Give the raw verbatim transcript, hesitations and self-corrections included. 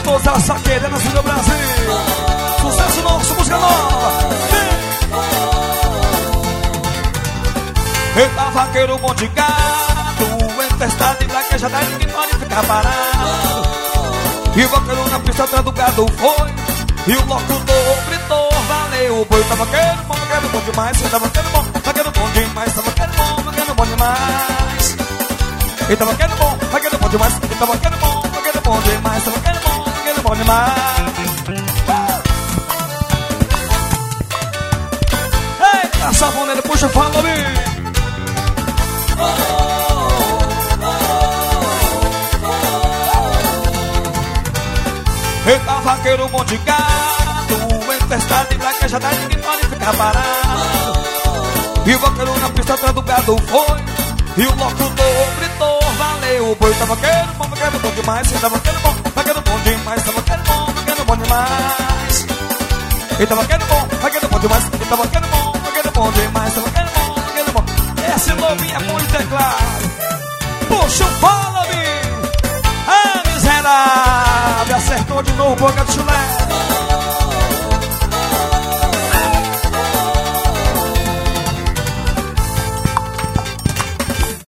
todos, ela só querendo assim do Brasil. Sucesso nosso, música nova. Eita, vaqueiro bom de gado, empestado e blaquejada, ninguém pode ficar parado. E o vaqueiro na pista atrás do gado foi, e o locutor gritou, valeu o boi. Tá vaqueiro bom, vaqueiro bom demais. Tá vaqueiro bom, vaqueiro bom demais. Tá vaqueiro bom, vaqueiro bom demais. Eita, vaqueiro bom, vaqueiro bom demais. Eita, vaqueiro bom, vaqueiro bom demais. Tá vaqueiro bom, vaqueiro bom demais. Eita, safoneiro, puxa o falo, amigo. Eita, vaqueiro bom de gado, empestado e blaquejada, ninguém pode ficar parado. E o vaqueiro na pista atrás do gado foi, e o locutor gritou, valeu o boi. Tá vaqueiro bom, vaqueiro bom demais. Tá vaqueiro bom, vaqueiro bom demais. Tá vaqueiro bom, vaqueiro bom demais. Eita, vaqueiro bom, vaqueiro bom demais. Eita, vaqueiro bom, vaqueiro bom demais. Tá vaqueiro bom, vaqueiro bom. Esse lobinho é bom de teclado. Puxa o fala-me. Ah, miserável, acertou de novo, boca de chulé.